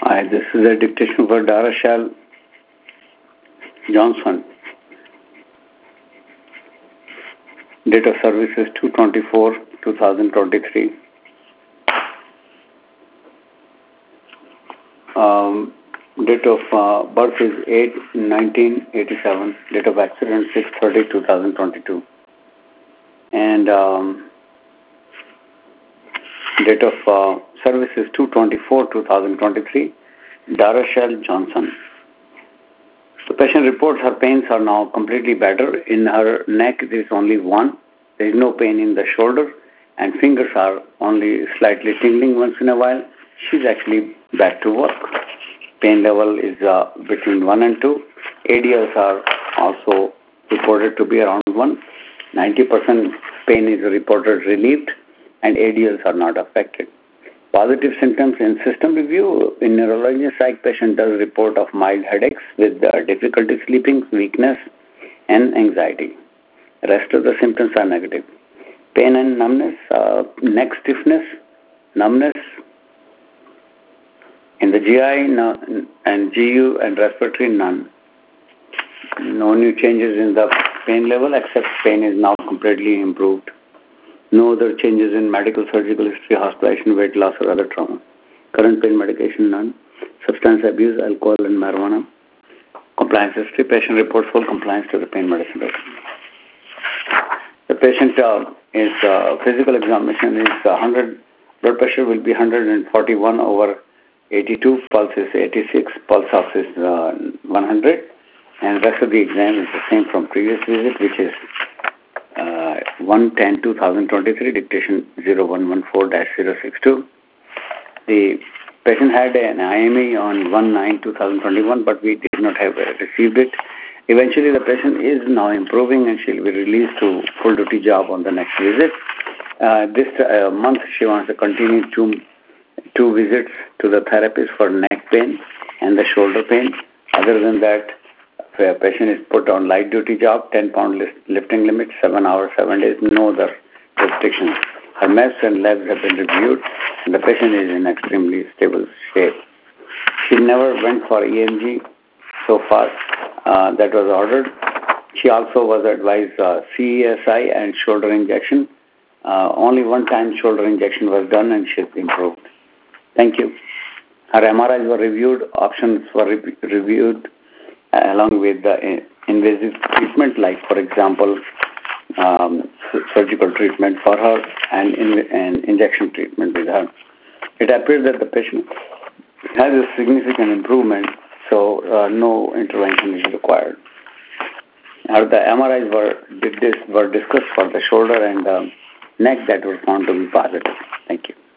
Hi, this is a dictation for Darashal Johnson. Date of service is 2/24/2023. Date of birth is 8/19/87. Date of accident 6/30/2022. And date of service is 2/24/2023. Darashal Johnson. The patient reports her pains are now completely better. In her neck, there is only one. There is no pain in the shoulder, and fingers are only slightly tingling once in a while. She's actually back to work. Pain level is between 1 and 2. ADLs are also reported to be around 1. 90% pain is reported relieved, and ADLs are not affected. Positive symptoms in system review. In neurology, psych patient does report of mild headaches with difficulty sleeping, weakness, and anxiety. Rest of the symptoms are negative. Pain and numbness, neck stiffness, numbness. In the GI and GU and respiratory, none. No new changes in the pain level except pain is now completely improved. No other changes in medical, surgical history, hospitalization, weight loss, or other trauma. Current pain medication, none. Substance abuse, alcohol, and marijuana. Compliance history, patient reports full compliance to the pain medicine. The patient is physical examination is 100. Blood pressure will be 141/82. Pulse is 86. Pulse ox is 100. And rest of the exam is the same from previous visit, which is 1/10/2023, dictation 0114-062. The patient had an IME on 1/9/2021, but we did not have received it. Eventually, the patient is now improving and she'll be released to full duty job on the next visit. This month, she wants to continue two visits to the therapist for neck pain and the shoulder pain. Other than that, a patient is put on light duty job, 10-pound lifting limit, 7 hours, 7 days, no other restrictions. Her MEPs and labs have been reviewed, and the patient is in extremely stable shape. She never went for EMG so far. That was ordered. She also was advised CESI and shoulder injection. Only one time shoulder injection was done, and she's improved. Thank you. Her MRIs were reviewed, options were reviewed, along with the invasive treatment, like, for example, surgical treatment for her and injection treatment with her. It appears that the patient has a significant improvement, so no intervention is required. The MRIs were discussed for the shoulder and neck that were found to be positive. Thank you.